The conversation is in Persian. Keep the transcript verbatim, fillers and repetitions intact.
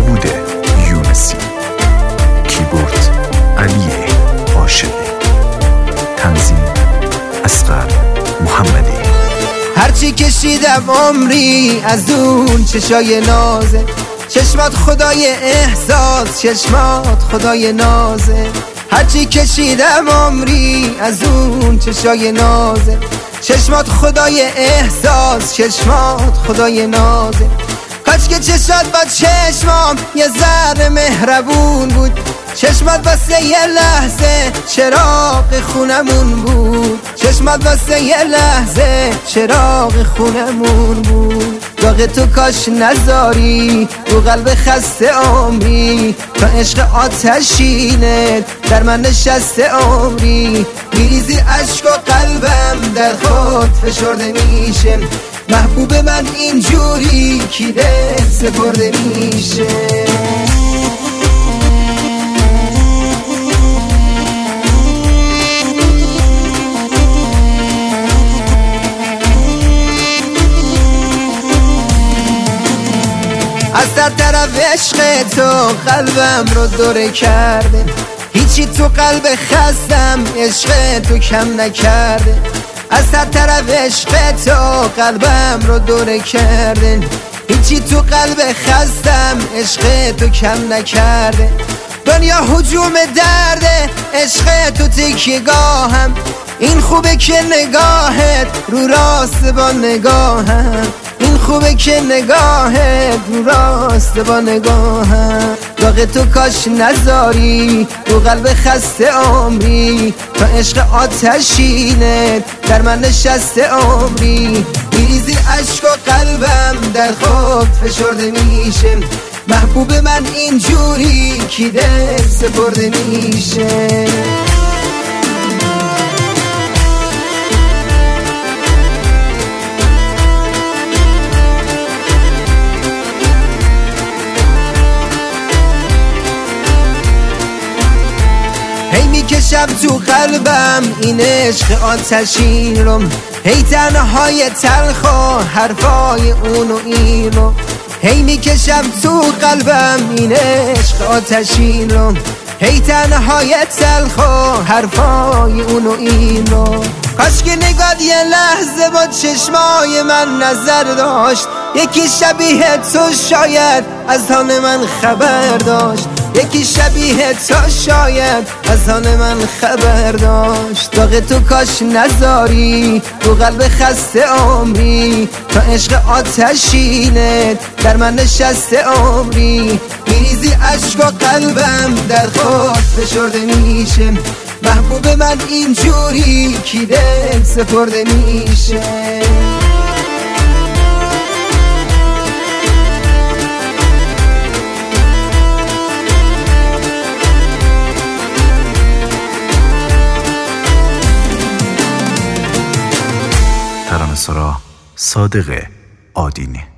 داوود یونسی، کیبورد علی عاشقی، تنظیم اصغر محمدی. هرچی کشیدم عمری از اون چشای نازه، چشمات خدای احساس، چشمات خدای نازه. هرچی کشیدم عمری از اون چشای نازه، چشمات خدای احساس، چشمات خدای نازه. کاش که چشمات با چشمام یه ذره مهربون بود، چشمات واسه یه لحظه چراغ خونمون بود، چشمات واسه یه لحظه چراغ خونمون بود. داغ تو کاش نذاری تو قلب خسته عمری، تا عشق آتشینت در من نشسته عمری. میریزی عشق و قلبم در خود فشرده میشه، محبوب من اینجوری کی دل سپرده میشه. از در طرف عشق تو قلبم رو دوره کرده، هیچی تو قلب خستم عشق تو کم نکرده. از هر طرف عشق تو قلبم رو دوره کرده، هیچی تو قلب خستم عشق تو کم نکرده. دنیا هجوم درده، عشق تو تکیه‌گاهم، این خوبه که نگاهت رو راست با نگاهم، این خوبه که نگاهت رو راست با نگاهم. داغ تو کاش نذاری تو قلب خسته عمری، تا عشق آتشینت در من نشسته عمری. میریزی عشق و قلبم در خود فشرده میشه، محبوب من اینجوری کی دل سپرده میشه. هی میکشم تو قلبم این عشق آتشین رو، هی تنهای تلخ و حرفای اون و این رو. هی میکشم تو قلبم این عشق آتشین رو، هی تنهای تلخ و حرفای اون و این رو. کاش که نگات یه لحظه با چشمای من نظر داشت، یکی شبیه تو شاید از حال من خبر داشت، یکی شبیه تو شاید از حال من خبر داشت. داغ تو کاش نذاری تو قلب خسته عمری، تا عشق آتشینت در من نشسته عمری. میریزی عشق و قلبم در خود فشرده میشه، محبوب من اینجوری کی دل سپرده میشه. ترانه‌سرا صادق آدینی.